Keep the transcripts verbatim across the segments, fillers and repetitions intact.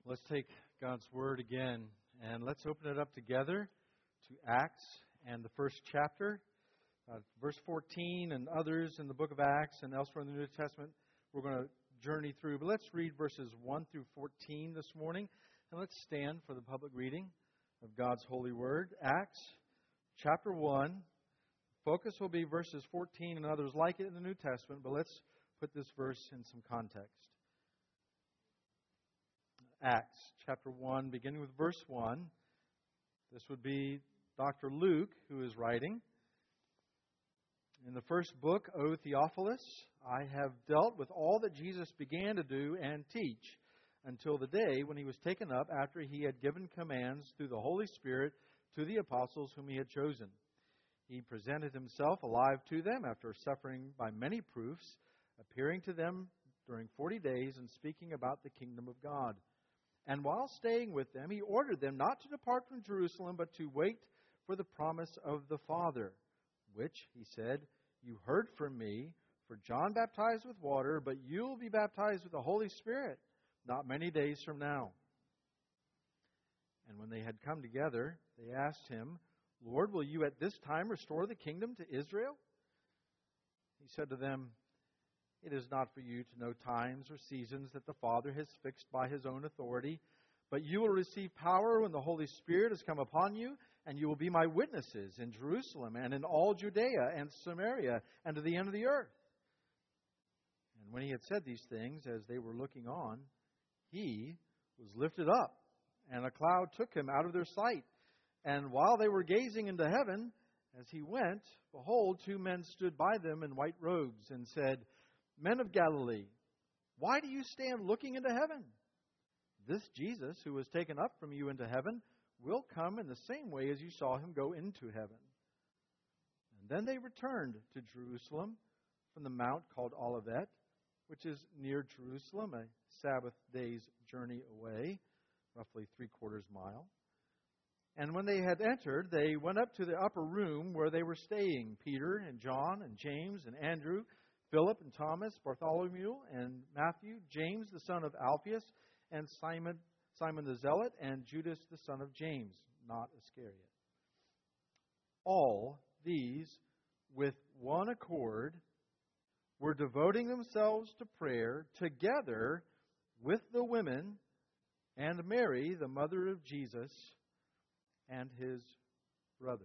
Let's take God's Word again, and let's open it up together to Acts and the first chapter. Uh, verse fourteen and others in the book of Acts and elsewhere in the New Testament, we're going to journey through. But let's read verses one through fourteen this morning, and let's stand for the public reading of God's holy Word. Acts chapter one. Focus will be verses fourteen and others like it in the New Testament, but let's put this verse in some context. Acts chapter one, beginning with verse one. This would be Doctor Luke who is writing. In the first book, O Theophilus, I have dealt with all that Jesus began to do and teach until the day when he was taken up after he had given commands through the Holy Spirit to the apostles whom he had chosen. He presented himself alive to them after suffering by many proofs, appearing to them during forty days and speaking about the kingdom of God. And while staying with them, he ordered them not to depart from Jerusalem, but to wait for the promise of the Father, which, he said, you heard from me, for John baptized with water, but you will be baptized with the Holy Spirit not many days from now. And when they had come together, they asked him, Lord, will you at this time restore the kingdom to Israel? He said to them, it is not for you to know times or seasons that the Father has fixed by His own authority, but you will receive power when the Holy Spirit has come upon you, and you will be my witnesses in Jerusalem and in all Judea and Samaria and to the end of the earth. And when he had said these things, as they were looking on, he was lifted up, and a cloud took him out of their sight. And while they were gazing into heaven, as he went, behold, two men stood by them in white robes and said, Men of Galilee, why do you stand looking into heaven? This Jesus, who was taken up from you into heaven, will come in the same way as you saw him go into heaven. And then they returned to Jerusalem from the mount called Olivet, which is near Jerusalem, a Sabbath day's journey away, roughly three quarters mile. And when they had entered, they went up to the upper room where they were staying, Peter and John and James and Andrew, Philip and Thomas, Bartholomew and Matthew, James the son of Alphaeus, and Simon, Simon the Zealot, and Judas the son of James, not Iscariot. All these, with one accord, were devoting themselves to prayer together with the women and Mary, the mother of Jesus, and his brothers.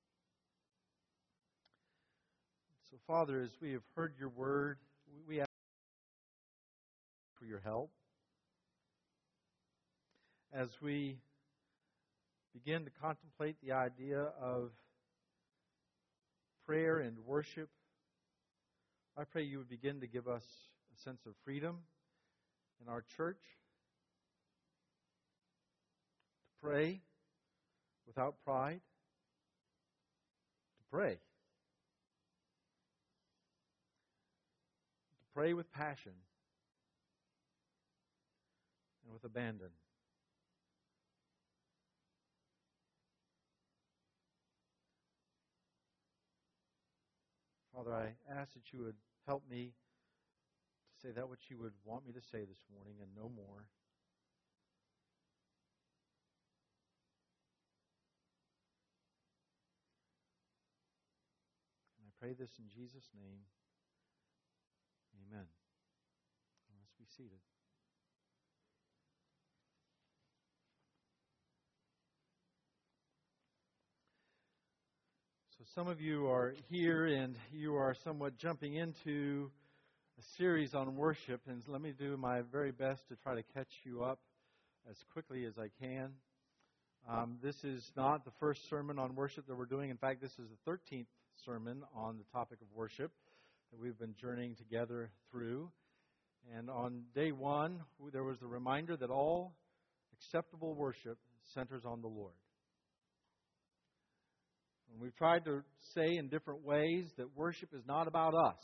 So, Father, as we have heard your word, we ask for your help. As we begin to contemplate the idea of prayer and worship, I pray you would begin to give us a sense of freedom in our church to pray without pride, to pray. To pray with passion and with abandon. Father, I ask that you would help me to say that which you would want me to say this morning and no more. And I pray this in Jesus' name. Amen. Let's be seated. So some of you are here and you are somewhat jumping into a series on worship, and let me do my very best to try to catch you up as quickly as I can. Um, this is not the first sermon on worship that we're doing. In fact, this is the thirteenth sermon on the topic of worship that we've been journeying together through. And on day one, there was the reminder that all acceptable worship centers on the Lord. And we've tried to say in different ways that worship is not about us.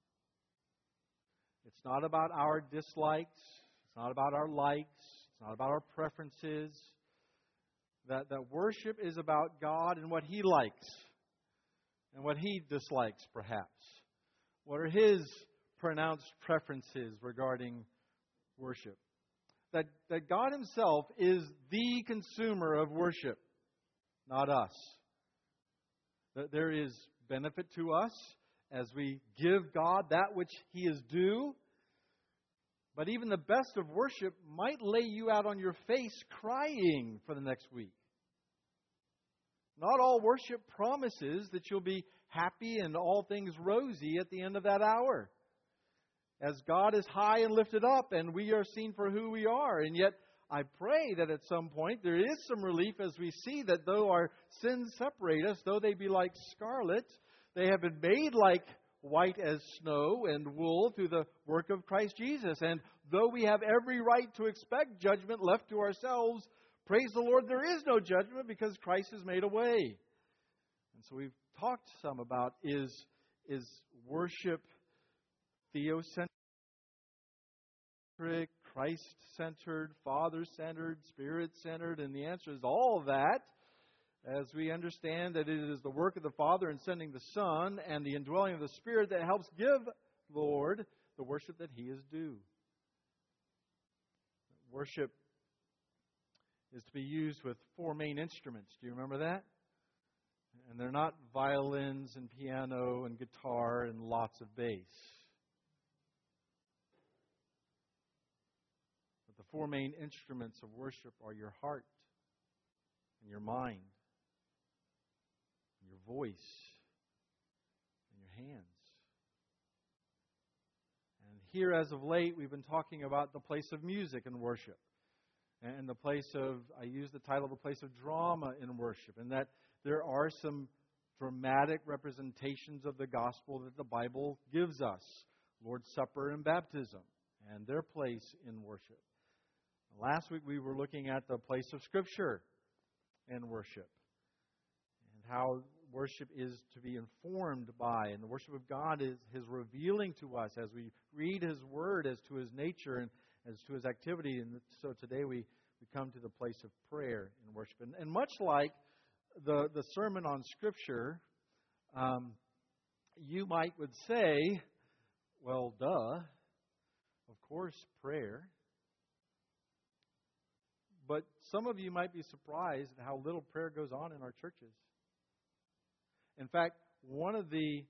It's not about our dislikes. It's not about our likes. It's not about our preferences. That, that worship is about God and what He likes and what He dislikes, perhaps. What are His pronounced preferences regarding worship? that, that God Himself is the consumer of worship, not us. That there is benefit to us as we give God that which He is due. But even the best of worship might lay you out on your face crying for the next week. Not all worship promises that you'll be happy and all things rosy at the end of that hour. As God is high and lifted up and we are seen for who we are. And yet I pray that at some point there is some relief as we see that though our sins separate us, though they be like scarlet, they have been made like white as snow and wool through the work of Christ Jesus. And though we have every right to expect judgment left to ourselves, praise the Lord, there is no judgment because Christ has made a way. And so we've talked some about is, is worship theocentric, Christ-centered, Father-centered, Spirit-centered? And the answer is all of that, as we understand that it is the work of the Father in sending the Son and the indwelling of the Spirit that helps give, Lord, the worship that He is due. Worship is to be used with four main instruments. Do you remember that? And they're not violins and piano and guitar and lots of bass. But the four main instruments of worship are your heart and your mind, and your voice, and your hands. And here, as of late, we've been talking about the place of music in worship. And the place of, I use the title, the place of drama in worship. And that there are some dramatic representations of the gospel that the Bible gives us. Lord's Supper and baptism, and their place in worship. Last week we were looking at the place of Scripture in worship. And how worship is to be informed by. And the worship of God is His revealing to us as we read His Word as to His nature and as to His activity. And so today we, we come to the place of prayer in worship. And, and much like the, the sermon on Scripture, um, you might would say, well, duh, of course, prayer. But some of you might be surprised at how little prayer goes on in our churches. In fact, one of the,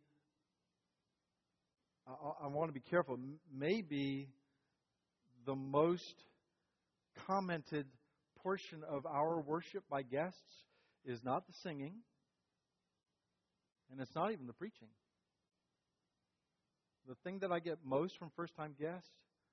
I, I want to be careful, maybe the most commented portion of our worship by guests is not the singing, and it's not even the preaching. The thing that I get most from first-time guests,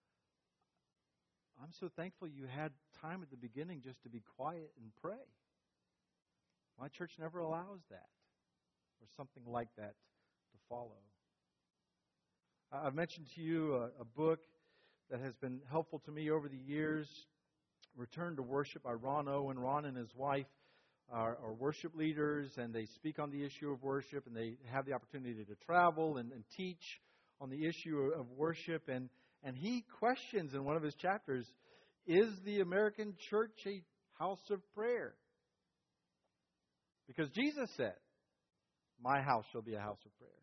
I'm so thankful you had time at the beginning just to be quiet and pray. My church never allows that, or something like that to follow. I've mentioned to you a, a book that has been helpful to me over the years, Return to Worship by Ron Owen. Ron and his wife are, are worship leaders, and they speak on the issue of worship, and they have the opportunity to travel and, and teach on the issue of worship. And, and he questions in one of his chapters, is the American church a house of prayer? Because Jesus said, my house shall be a house of prayer.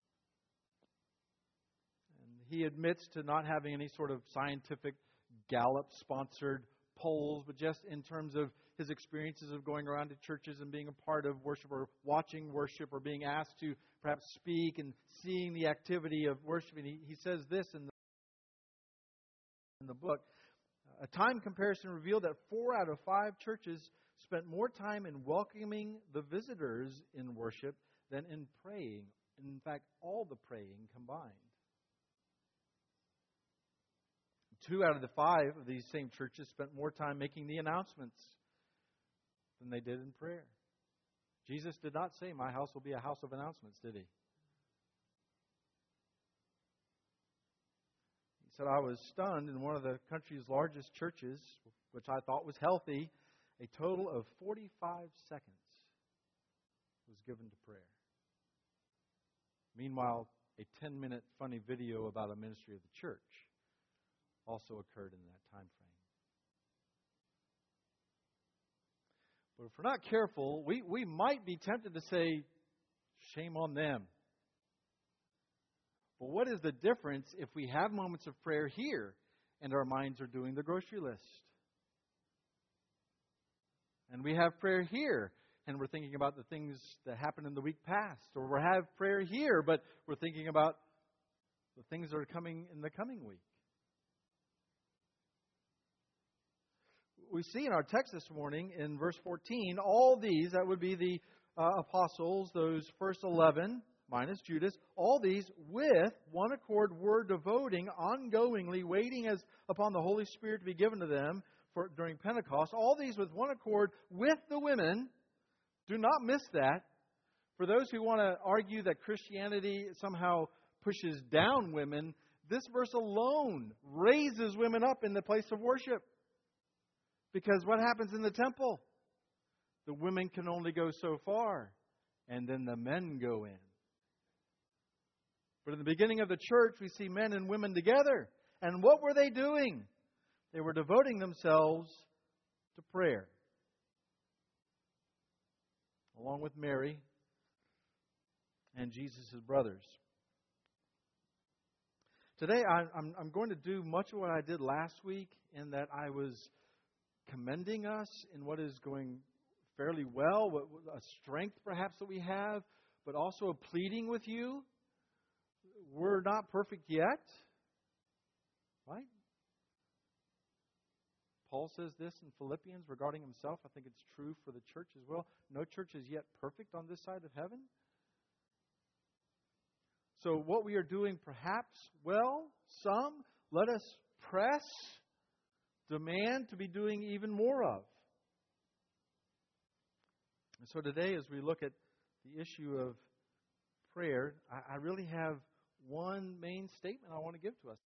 He admits to not having any sort of scientific Gallup-sponsored polls, but just in terms of his experiences of going around to churches and being a part of worship or watching worship or being asked to perhaps speak and seeing the activity of worship. And he, he says this in the, in the book. A time comparison revealed that four out of five churches spent more time in welcoming the visitors in worship than in praying. In fact, all the praying combined. Two out of the five of these same churches spent more time making the announcements than they did in prayer. Jesus did not say, my house will be a house of announcements, did He? He said, I was stunned in one of the country's largest churches, which I thought was healthy, a total of forty-five seconds was given to prayer. Meanwhile, a ten-minute funny video about a ministry of the church also occurred in that time frame. But if we're not careful, we, we might be tempted to say, shame on them. But what is the difference if we have moments of prayer here and our minds are doing the grocery list. And we have prayer here, and we're thinking about the things that happened in the week past. Or we have prayer here, but we're thinking about the things that are coming in the coming week. We see in our text this morning in verse fourteen, all these, that would be the uh, apostles, those first eleven, minus Judas, all these with one accord were devoting ongoingly, waiting as upon the Holy Spirit to be given to them for during Pentecost. All these with one accord with the women. Do not miss that. For those who want to argue that Christianity somehow pushes down women, this verse alone raises women up in the place of worship. Because what happens in the temple? The women can only go so far, and then the men go in. But in the beginning of the church, we see men and women together. And what were they doing? They were devoting themselves to prayer. Along with Mary and Jesus' brothers. Today, I'm, I'm going to do much of what I did last week in that I was commending us in what is going fairly well, what, a strength perhaps that we have, but also a pleading with you. We're not perfect yet, right? Paul says this in Philippians regarding himself. I think it's true for the church as well. No church is yet perfect on this side of heaven. So what we are doing perhaps well, some, let us press, demand to be doing even more of. And so today, as we look at the issue of prayer, I, I really have one main statement I want to give to us.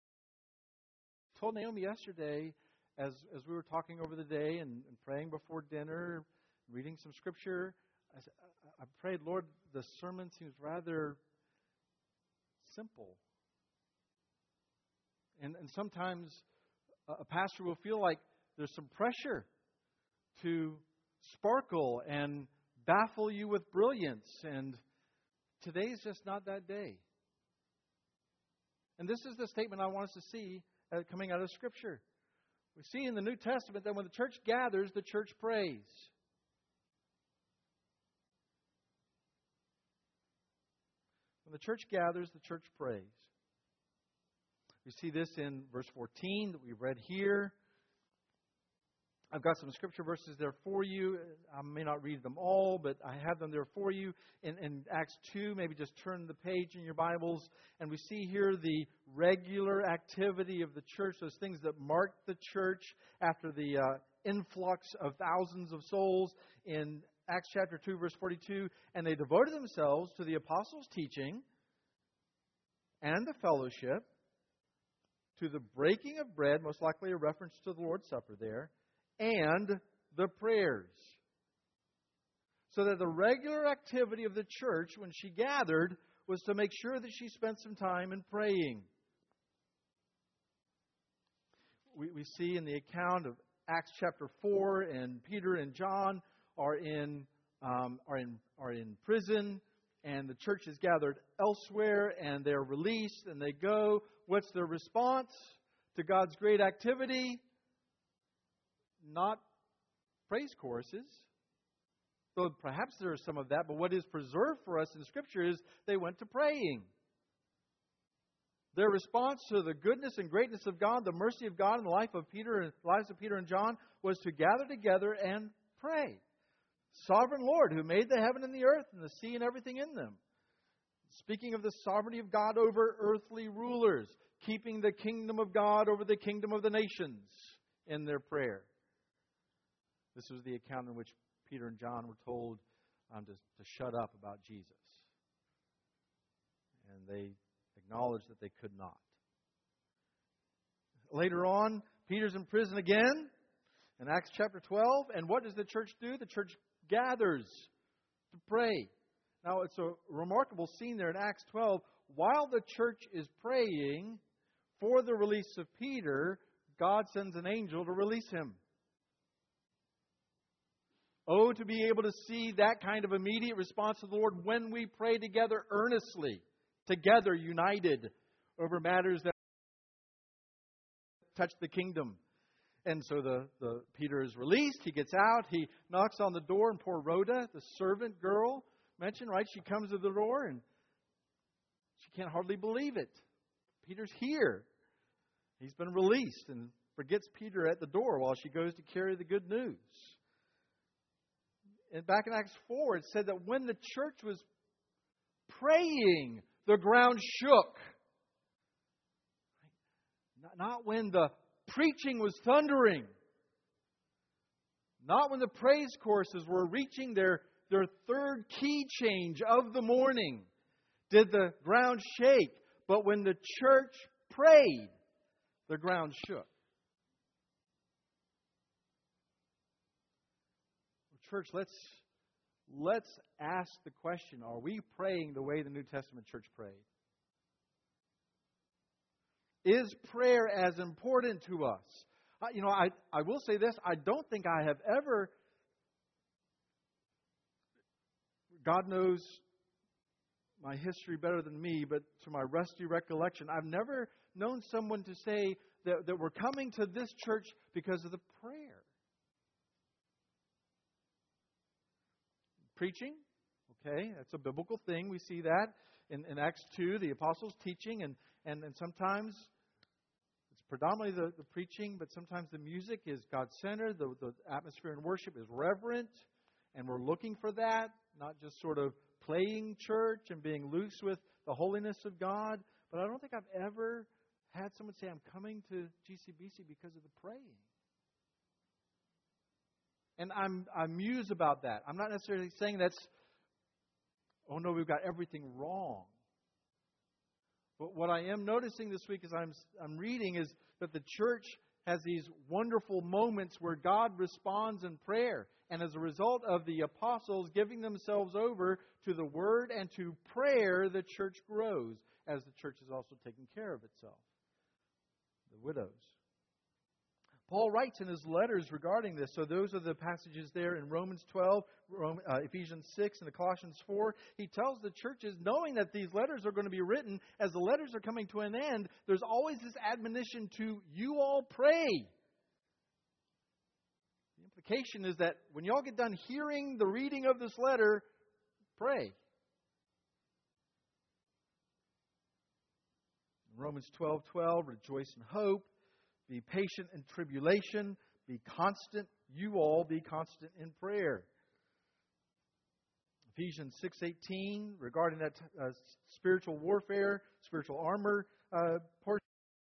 I told Naomi yesterday, as as we were talking over the day and, and praying before dinner, reading some scripture, I, I prayed, Lord, the sermon seems rather simple. And, and sometimes a pastor will feel like there's some pressure to sparkle and baffle you with brilliance. And today's just not that day. And this is the statement I want us to see uh, coming out of Scripture. We see in the New Testament that when the church gathers, the church prays. When the church gathers, the church prays. We see this in verse fourteen that we read here. I've got some scripture verses there for you. I may not read them all, but I have them there for you. In, in Acts two, maybe just turn the page in your Bibles. And we see here the regular activity of the church, those things that marked the church after the uh, influx of thousands of souls in Acts chapter two, verse forty-two. And they devoted themselves to the apostles' teaching and the fellowship, to the breaking of bread, most likely a reference to the Lord's Supper there, and the prayers. So that the regular activity of the church when she gathered was to make sure that she spent some time in praying. We, we see in the account of Acts chapter four, and Peter and John are in um, are in are in prison, and the church is gathered elsewhere, and they're released, and they go. What's their response to God's great activity? Not praise choruses, though perhaps there is some of that, but what is preserved for us in Scripture is they went to praying. Their response to the goodness and greatness of God, the mercy of God in the life of Peter and lives of Peter and John, was to gather together and pray. Sovereign Lord, who made the heaven and the earth and the sea and everything in them. Speaking of the sovereignty of God over earthly rulers, keeping the kingdom of God over the kingdom of the nations in their prayer. This was the account in which Peter and John were told um, to, to shut up about Jesus. And they acknowledged that they could not. Later on, Peter's in prison again in Acts chapter twelve. And what does the church do? The church gathers to pray. Now, it's a remarkable scene there in Acts twelve. While the church is praying for the release of Peter, God sends an angel to release him. Oh, to be able to see that kind of immediate response to the Lord when we pray together earnestly, together, united, over matters that touch the kingdom. And so the, the Peter is released. He gets out. He knocks on the door, and poor Rhoda, the servant girl mentioned, right? She comes to the door, and she can't hardly believe it. Peter's here. He's been released, and forgets Peter at the door while she goes to carry the good news. And back in Acts four, it said that when the church was praying, the ground shook. Not when the preaching was thundering. Not when the praise choruses were reaching their, their third key change of the morning did the ground shake. But when the church prayed, the ground shook. Church, let's, let's ask the question, are we praying the way the New Testament church prayed? Is prayer as important to us? Uh, you know, I, I will say this. I don't think I have ever, God knows my history better than me, but to my rusty recollection, I've never known someone to say that, that we're coming to this church because of the prayer. Preaching, okay, that's a biblical thing. We see that in, in Acts two, the apostles teaching, and, and, and sometimes it's predominantly the, the preaching, but sometimes the music is God-centered, the, the atmosphere in worship is reverent, and we're looking for that, not just sort of playing church and being loose with the holiness of God. But I don't think I've ever had someone say, I'm coming to G C B C because of the praying. And I'm I'm mused about that. I'm not necessarily saying that's, oh no, we've got everything wrong. But what I am noticing this week as I'm I'm reading is that the church has these wonderful moments where God responds in prayer. And as a result of the apostles giving themselves over to the Word and to prayer, the church grows, as the church is also taking care of itself. The widows. Paul writes in his letters regarding this. So those are the passages there in Romans twelve, Rome, uh, Ephesians six, and Colossians four. He tells the churches, knowing that these letters are going to be written, as the letters are coming to an end, there's always this admonition to you all pray. The implication is that when you all get done hearing the reading of this letter, pray. In Romans twelve twelve, rejoice in hope. Be patient in tribulation. Be constant. You all be constant in prayer. Ephesians six eighteen, regarding that uh, spiritual warfare, spiritual armor uh, portion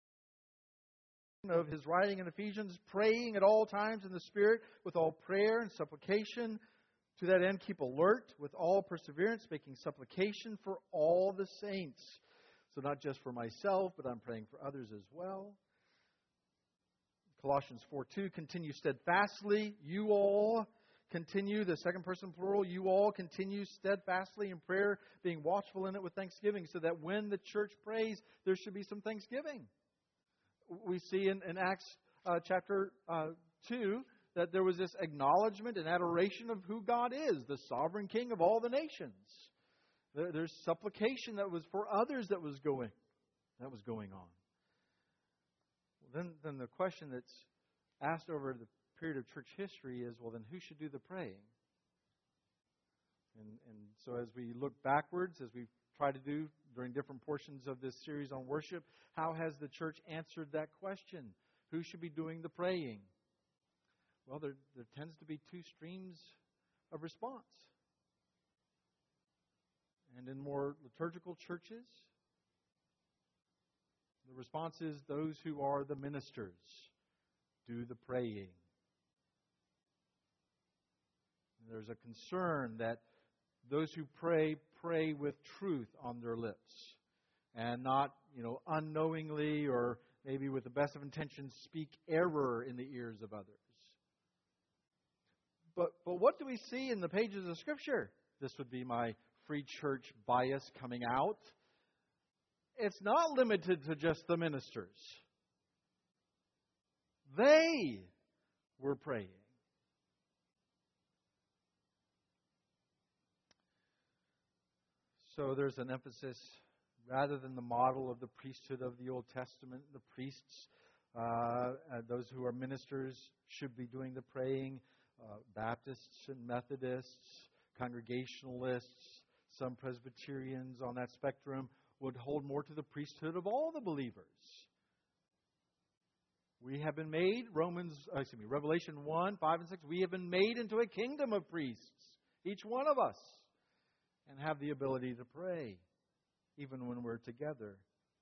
of his writing in Ephesians, praying at all times in the Spirit with all prayer and supplication. To that end, keep alert with all perseverance, making supplication for all the saints. So not just for myself, but I'm praying for others as well. Colossians four two, continue steadfastly. You all continue, the second person plural, you all continue steadfastly in prayer, being watchful in it with thanksgiving, so that when the church prays, there should be some thanksgiving. We see in, in Acts uh, chapter uh, two that there was this acknowledgement and adoration of who God is, the sovereign King of all the nations. There, there's supplication that was for others that was going, that was going on. Then, then the question that's asked over the period of church history is, well, then who should do the praying? And, and so as we look backwards, as we try to do during different portions of this series on worship, how has the church answered that question? Who should be doing the praying? Well, there, there tends to be two streams of response. And in more liturgical churches, the response is those who are the ministers do the praying. And there's a concern that those who pray, pray with truth on their lips and not, you know, unknowingly or maybe with the best of intentions speak error in the ears of others. But, but what do we see in the pages of Scripture? This would be my free church bias coming out. It's not limited to just the ministers. They were praying. So there's an emphasis, rather than the model of the priesthood of the Old Testament, the priests Uh, those who are ministers should be doing the praying. Uh, Baptists and Methodists, Congregationalists, some Presbyterians on that spectrum would hold more to the priesthood of all the believers. We have been made, Romans, uh, excuse me, Revelation one, five, and six, we have been made into a kingdom of priests, each one of us, and have the ability to pray, even when we're together.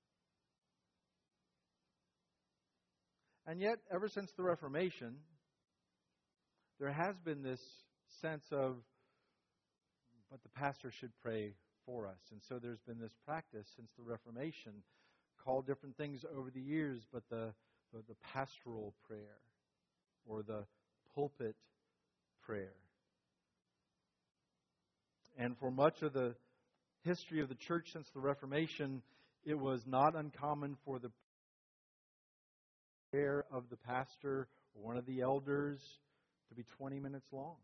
And yet, ever since the Reformation, there has been this sense of, but the pastor should pray for us. And so there's been this practice since the Reformation, called different things over the years, but the, the, the pastoral prayer or the pulpit prayer. And for much of the history of the church since the Reformation, it was not uncommon for the prayer of the pastor or one of the elders to be twenty minutes long.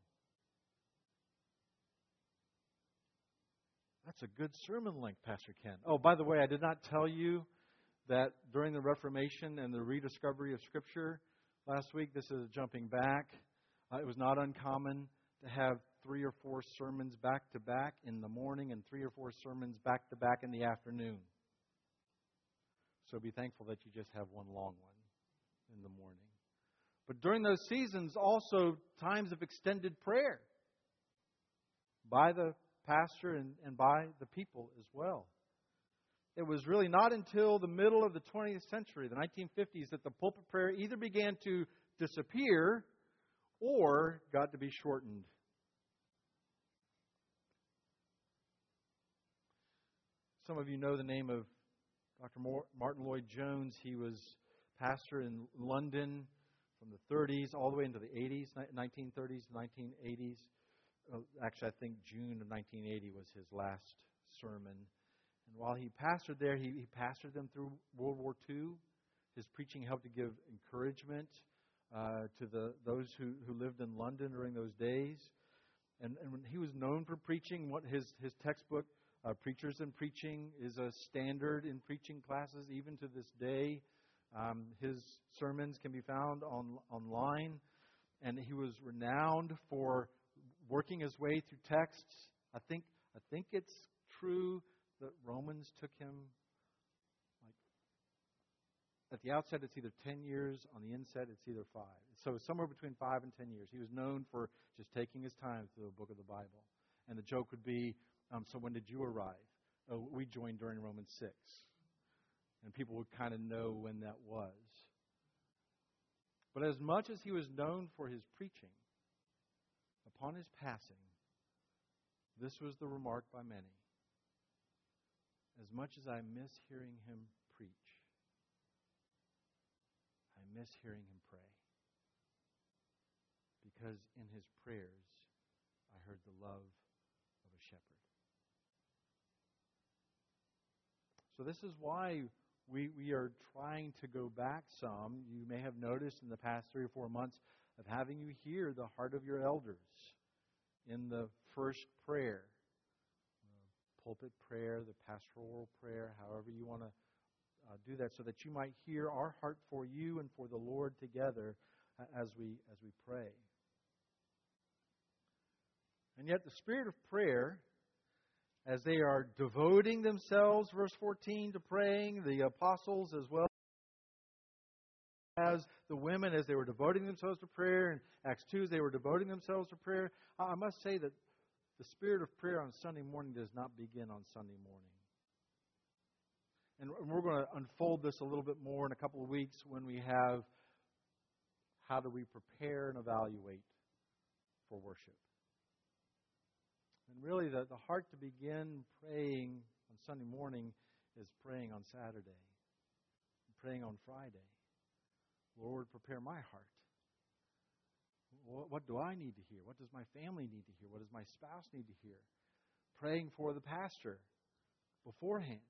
That's a good sermon length, Pastor Ken. Oh, by the way, I did not tell you that during the Reformation and the rediscovery of Scripture last week, this is jumping back, uh, it was not uncommon to have three or four sermons back to back in the morning and three or four sermons back to back in the afternoon. So be thankful that you just have one long one in the morning. But during those seasons, also times of extended prayer by the pastor and, and by the people as well. It was really not until the middle of the twentieth century, the nineteen fifties, that the pulpit prayer either began to disappear or got to be shortened. Some of you know the name of Doctor Martin Lloyd-Jones. He was pastor in London from the thirties all the way into the eighties, nineteen thirties, nineteen eighties. Actually, I think June of nineteen eighty was his last sermon. And while he pastored there, he, he pastored them through World War Two. His preaching helped to give encouragement uh, to the those who, who lived in London during those days. And, and when he was known for preaching, what his, his textbook, uh, Preachers in Preaching, is a standard in preaching classes even to this day. Um, his sermons can be found on online. And he was renowned for working his way through texts. I think I think it's true that Romans took him, like, at the outset it's either ten years, on the inset it's either five. So somewhere between five and ten years. He was known for just taking his time through the book of the Bible. And the joke would be, um, so when did you arrive? Oh, we joined during Romans six. And people would kind of know when that was. But as much as he was known for his preaching, upon his passing, this was the remark by many. As much as I miss hearing him preach, I miss hearing him pray. Because in his prayers, I heard the love of a shepherd. So this is why we, we are trying to go back some. You may have noticed in the past three or four months of having you hear the heart of your elders in the first prayer. The pulpit prayer, the pastoral prayer, however you want to uh, do that, so that you might hear our heart for you and for the Lord together uh, as we as we pray. And yet the spirit of prayer, as they are devoting themselves, verse fourteen, to praying, the apostles as well as the women, as they were devoting themselves to prayer, in Acts two, as they were devoting themselves to prayer, I must say that the spirit of prayer on Sunday morning does not begin on Sunday morning. And we're going to unfold this a little bit more in a couple of weeks when we have how do we prepare and evaluate for worship. And really, the, the heart to begin praying on Sunday morning is praying on Saturday, praying on Friday. Lord, prepare my heart. What, what do I need to hear? What does my family need to hear? What does my spouse need to hear? Praying for the pastor beforehand.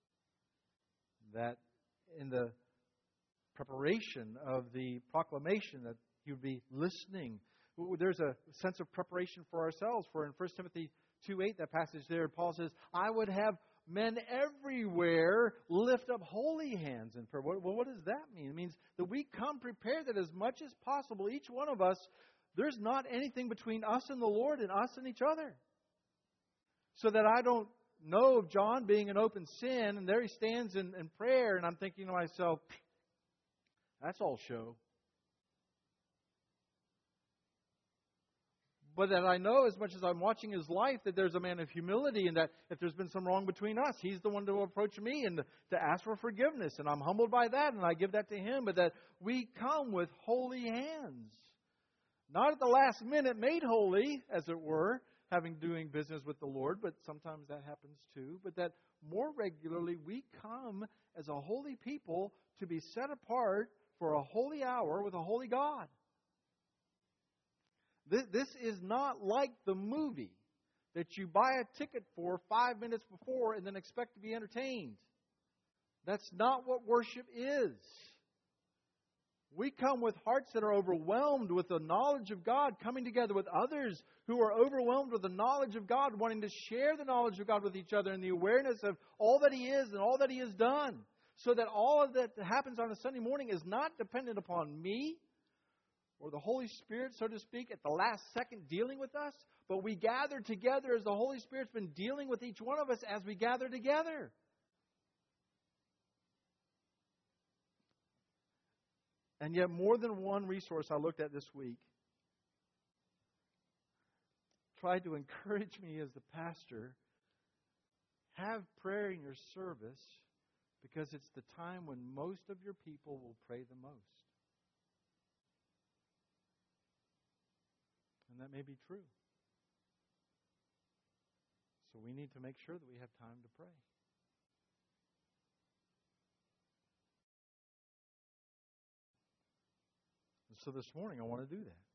That in the preparation of the proclamation that he would be listening. There's a sense of preparation for ourselves. For in First Timothy two eight, that passage there, Paul says, I would have men everywhere lift up holy hands in prayer. Well, what does that mean? It means that we come prepared that as much as possible, each one of us, there's not anything between us and the Lord and us and each other. So that I don't know of John being an open sin, and there he stands in, in prayer, and I'm thinking to myself, that's all show. But that I know, as much as I'm watching his life, that there's a man of humility, and that if there's been some wrong between us, he's the one to approach me and to, to ask for forgiveness. And I'm humbled by that, and I give that to him. But that we come with holy hands. Not at the last minute made holy, as it were, having doing business with the Lord, but sometimes that happens too. But that more regularly we come as a holy people to be set apart for a holy hour with a holy God. This is not like the movie that you buy a ticket for five minutes before and then expect to be entertained. That's not what worship is. We come with hearts that are overwhelmed with the knowledge of God, coming together with others who are overwhelmed with the knowledge of God, wanting to share the knowledge of God with each other and the awareness of all that He is and all that He has done. So that all of that happens on a Sunday morning is not dependent upon me or the Holy Spirit, so to speak, at the last second dealing with us, but we gather together as the Holy Spirit's been dealing with each one of us as we gather together. And yet more than one resource I looked at this week tried to encourage me as the pastor, have prayer in your service because it's the time when most of your people will pray the most. And that may be true. So we need to make sure that we have time to pray. And so this morning I want to do that.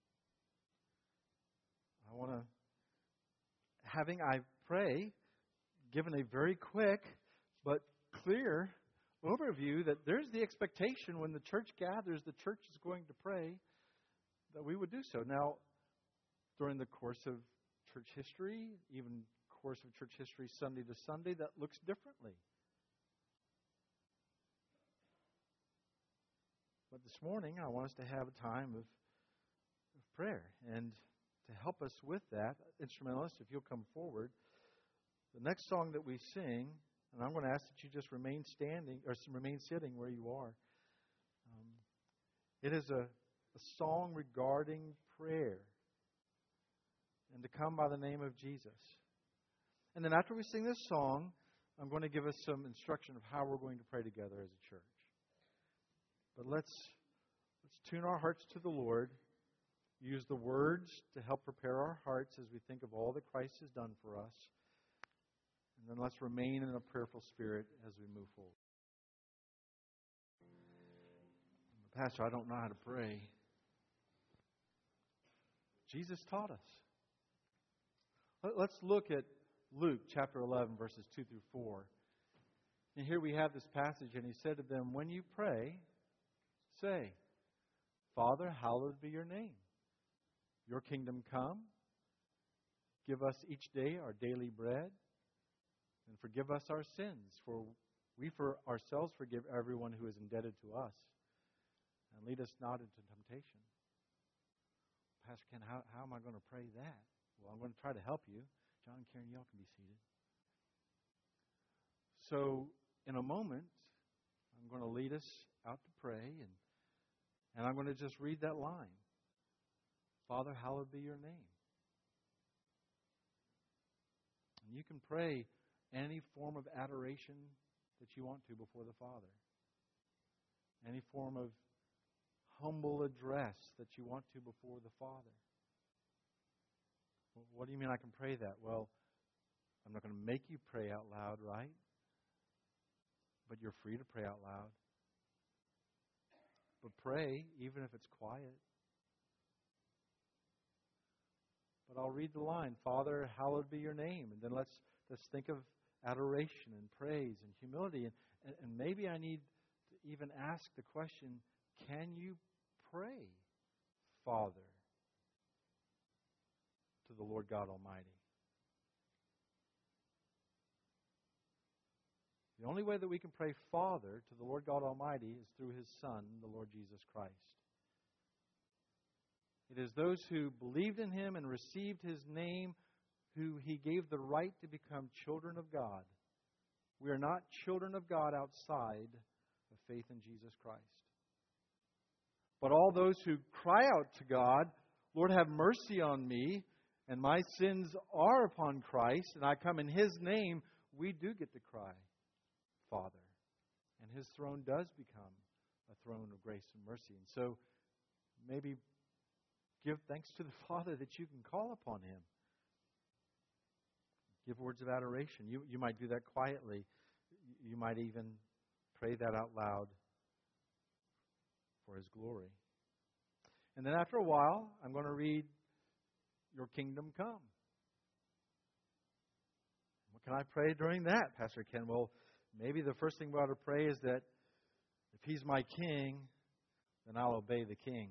I want to, having I pray, given a very quick but clear overview that there's the expectation when the church gathers, the church is going to pray, that we would do so. Now, during the course of church history, even course of church history Sunday to Sunday, that looks differently. But this morning, I want us to have a time of, of prayer. And to help us with that, instrumentalists, if you'll come forward, the next song that we sing, and I'm going to ask that you just remain standing, or remain sitting where you are. Um, it is a, a song regarding prayer. And to come by the name of Jesus. And then after we sing this song, I'm going to give us some instruction of how we're going to pray together as a church. But let's let's tune our hearts to the Lord. Use the words to help prepare our hearts as we think of all that Christ has done for us. And then let's remain in a prayerful spirit as we move forward. Pastor, I don't know how to pray. Jesus taught us. Let's look at Luke chapter eleven, verses two through four. And here we have this passage, and He said to them, when you pray, say, Father, hallowed be your name. Your kingdom come. Give us each day our daily bread. And forgive us our sins, for we for ourselves forgive everyone who is indebted to us. And lead us not into temptation. Pastor Ken, how, how am I going to pray that? Well, I'm going to try to help you. John and Karen, y'all can be seated. So, in a moment, I'm going to lead us out to pray, and, and I'm going to just read that line. Father, hallowed be your name. And you can pray any form of adoration that you want to before the Father. Any form of humble address that you want to before the Father. What do you mean I can pray that? Well, I'm not going to make you pray out loud, right? But you're free to pray out loud. But pray, even if it's quiet. But I'll read the line, Father, hallowed be your name. And then let's let's think of adoration and praise and humility. And, and, and maybe I need to even ask the question, can you pray, Father, to the Lord God Almighty? The only way that we can pray Father to the Lord God Almighty is through His Son, the Lord Jesus Christ. It is those who believed in Him and received His name who He gave the right to become children of God. We are not children of God outside of faith in Jesus Christ. But all those who cry out to God, Lord, have mercy on me, and my sins are upon Christ, and I come in His name, we do get to cry, Father. And His throne does become a throne of grace and mercy. And so maybe give thanks to the Father that you can call upon Him. Give words of adoration. You, you might do that quietly. You might even pray that out loud for His glory. And then after a while, I'm going to read, Your kingdom come. What can I pray during that, Pastor Ken? Well, maybe the first thing we ought to pray is that if He's my king, then I'll obey the king.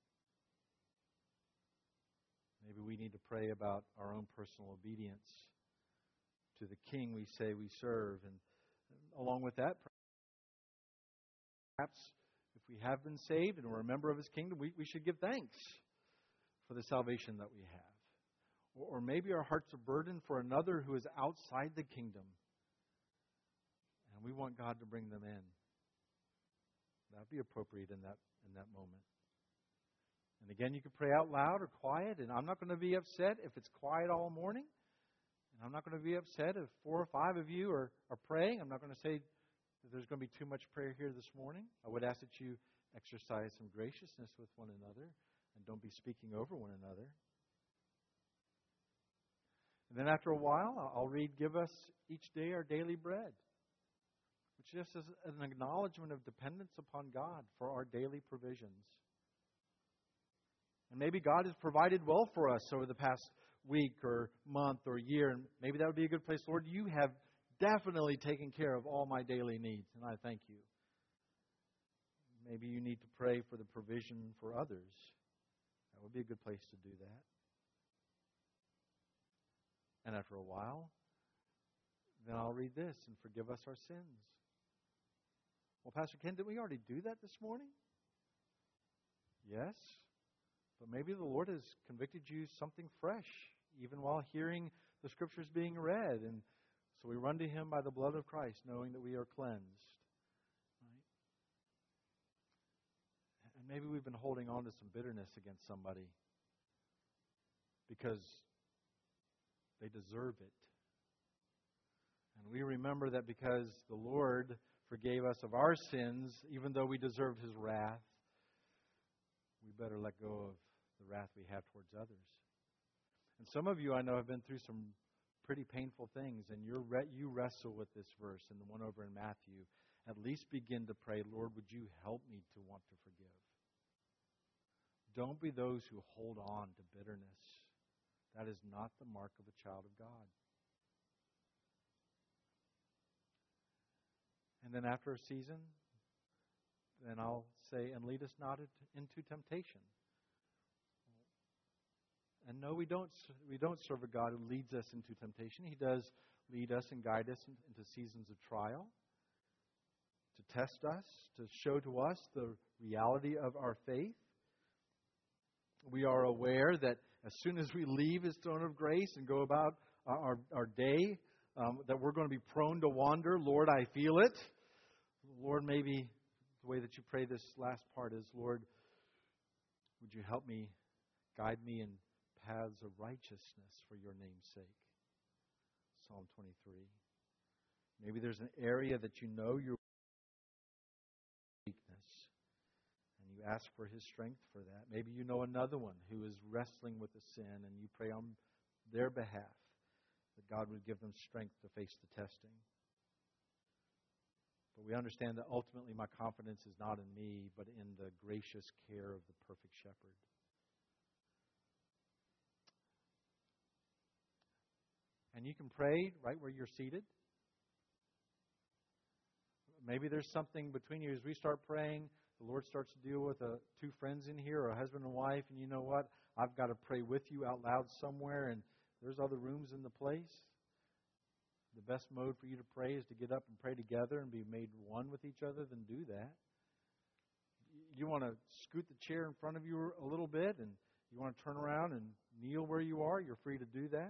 Maybe we need to pray about our own personal obedience to the king we say we serve. And along with that, perhaps if we have been saved and we're a member of His kingdom, we, we should give thanks for the salvation that we have. Or, or maybe our hearts are burdened for another who is outside the kingdom, and we want God to bring them in. That would be appropriate in that in that moment. And again, you can pray out loud or quiet, and I'm not going to be upset if it's quiet all morning. And I'm not going to be upset if four or five of you are, are praying. I'm not going to say that there's going to be too much prayer here this morning. I would ask that you exercise some graciousness with one another and don't be speaking over one another. And then after a while, I'll read, Give us each day our daily bread, which just is an acknowledgement of dependence upon God for our daily provisions. And maybe God has provided well for us over the past week or month or year, and maybe that would be a good place. Lord, you have definitely taken care of all my daily needs, and I thank you. Maybe you need to pray for the provision for others. That would be a good place to do that. And after a while, then I'll read this, and forgive us our sins. Well, Pastor Ken, did we already do that this morning? Yes. But maybe the Lord has convicted you something fresh, even while hearing the Scriptures being read. And so we run to Him by the blood of Christ, knowing that we are cleansed. Right? And maybe we've been holding on to some bitterness against somebody because they deserve it. And we remember that because the Lord forgave us of our sins, even though we deserved His wrath, we better let go of the wrath we have towards others. And some of you, I know, have been through some pretty painful things, and you're re- you wrestle with this verse and the one over in Matthew. At least begin to pray, Lord, would you help me to want to forgive? Don't be those who hold on to bitterness. That is not the mark of a child of God. And then after a season, then I'll say, and lead us not into temptation. And no, we don't we don't serve a God who leads us into temptation. He does lead us and guide us into seasons of trial, to test us, to show to us the reality of our faith. We are aware that as soon as we leave His throne of grace and go about our, our day, um, that we're going to be prone to wander. Lord, I feel it. Lord, maybe the way that you pray this last part is, Lord, would you help me, guide me in paths of righteousness for your name's sake? Psalm twenty-three. Maybe there's an area that you know your weakness, and you ask for His strength for that. Maybe you know another one who is wrestling with a sin, and you pray on their behalf that God would give them strength to face the testing. But we understand that ultimately my confidence is not in me, but in the gracious care of the perfect shepherd. And you can pray right where you're seated. Maybe there's something between you as we start praying. The Lord starts to deal with uh, two friends in here, or a husband and wife, and you know what? I've got to pray with you out loud somewhere, and there's other rooms in the place. the best mode for you to pray is to get up and pray together and be made one with each other, then do that. You want to scoot the chair in front of you a little bit and you want to turn around and kneel where you are, you're free to do that.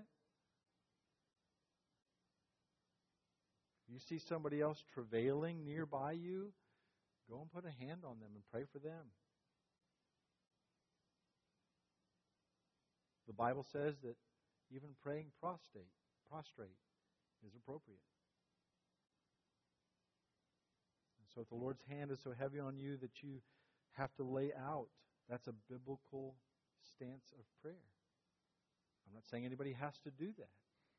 You see somebody else travailing nearby you, go and put a hand on them and pray for them. The Bible says that even praying prostrate, prostrate is appropriate. And so if the Lord's hand is so heavy on you that you have to lay out, that's a biblical stance of prayer. I'm not saying anybody has to do that.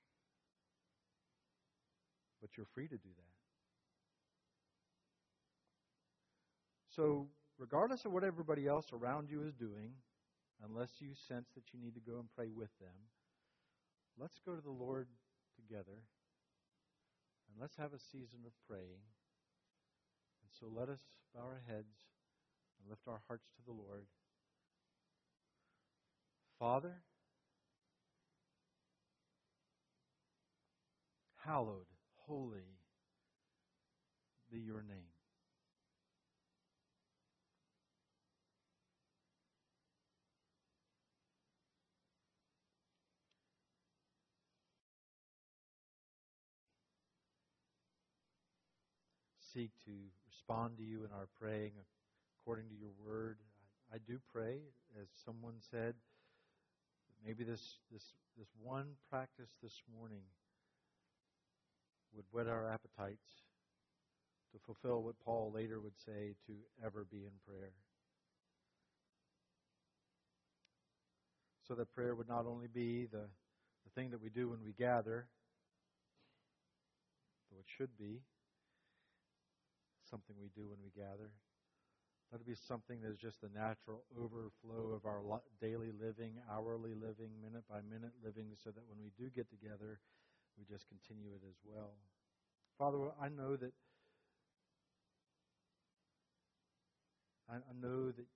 But you're free to do that. So, regardless of what everybody else around you is doing, unless you sense that you need to go and pray with them, let's go to the Lord together and let's have a season of praying. And so let us bow our heads and lift our hearts to the Lord. Father, hallowed, holy be your name. Seek to respond to you in our praying according to your word. I, I do pray, as someone said, maybe this, this, this one practice this morning would whet our appetites to fulfill what Paul later would say, to ever be in prayer. So that prayer would not only be the, the thing that we do when we gather, though it should be something we do when we gather. Let it be something that is just the natural overflow of our daily living, hourly living, minute by minute living, so that when we do get together, we just continue it as well. Father, I know that I know that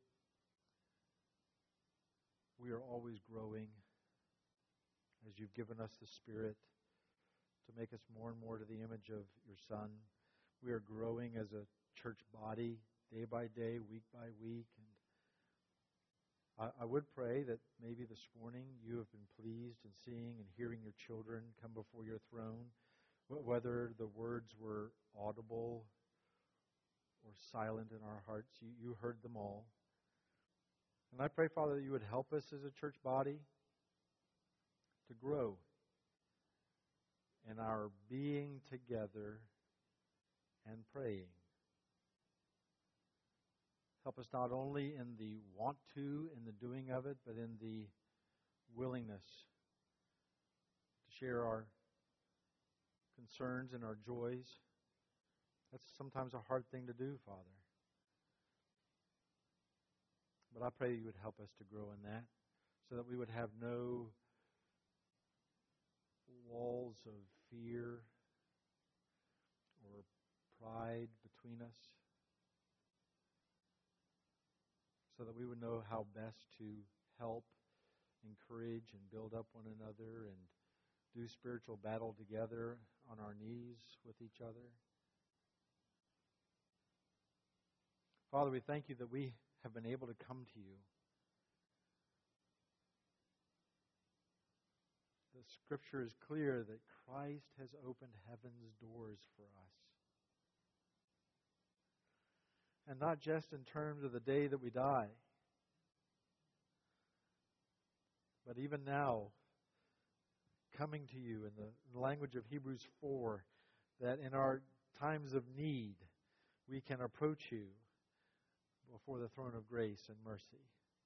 we are always growing as you've given us the Spirit to make us more and more to the image of your Son. We are growing as a church body day by day, week by week. And I, I would pray that maybe this morning you have been pleased in seeing and hearing your children come before your throne, whether the words were audible or silent in our hearts. You, you heard them all. And I pray, Father, that you would help us as a church body to grow in our being together and praying. Help us not only in the want to, in the doing of it, but in the willingness to share our concerns and our joys. That's sometimes a hard thing to do, Father. But I pray you would help us to grow in that, so that we would have no walls of fear or pride between us, so that we would know how best to help, encourage, and build up one another and do spiritual battle together on our knees with each other. Father, we thank you that we have been able to come to you. The Scripture is clear that Christ has opened heaven's doors for us. And not just in terms of the day that we die, but even now, coming to you in the, in the language of Hebrews four, that in our times of need, we can approach you before the throne of grace and mercy.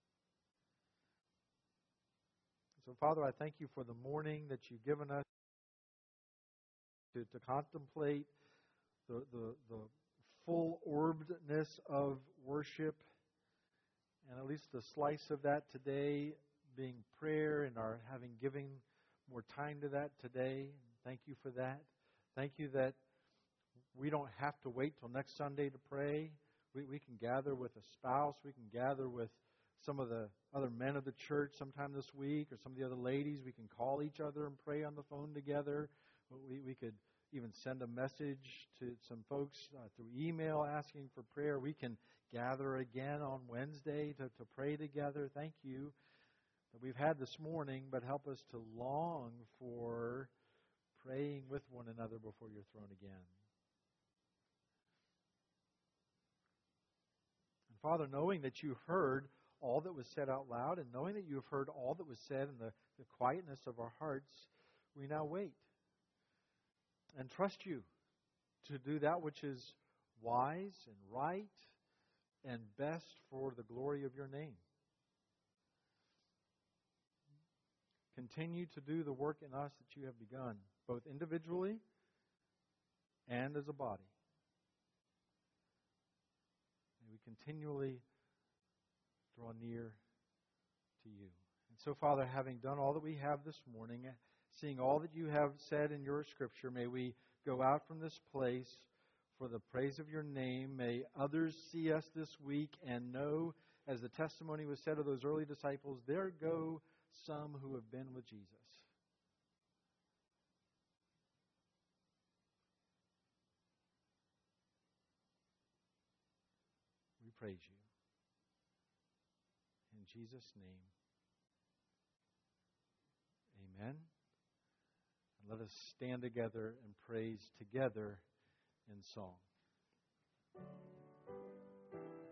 So, Father, I thank you for the morning that you've given us to, to contemplate the, the, the full orbedness of worship, and at least the slice of that today being prayer, and our having giving more time to that today. Thank you for that. Thank you that we don't have to wait till next Sunday to pray. We, we can gather with a spouse. We can gather with some of the other men of the church sometime this week, or some of the other ladies. We can call each other and pray on the phone together. We, we could even send a message to some folks uh, through email asking for prayer. We can gather again on Wednesday to, to pray together. Thank you that we've had this morning, but help us to long for praying with one another before your throne again. And Father, knowing that you heard all that was said out loud, and knowing that you have heard all that was said in the, the quietness of our hearts, we now wait and trust you to do that which is wise and right and best for the glory of your name. Continue to do the work in us that you have begun, both individually and as a body. May we continually draw near to you. And so, Father, having done all that we have this morning, seeing all that you have said in your Scripture, may we go out from this place for the praise of your name. May others see us this week and know, as the testimony was said of those early disciples, there go some who have been with Jesus. We praise you. In Jesus' name, amen. And let us stand together and praise together in song.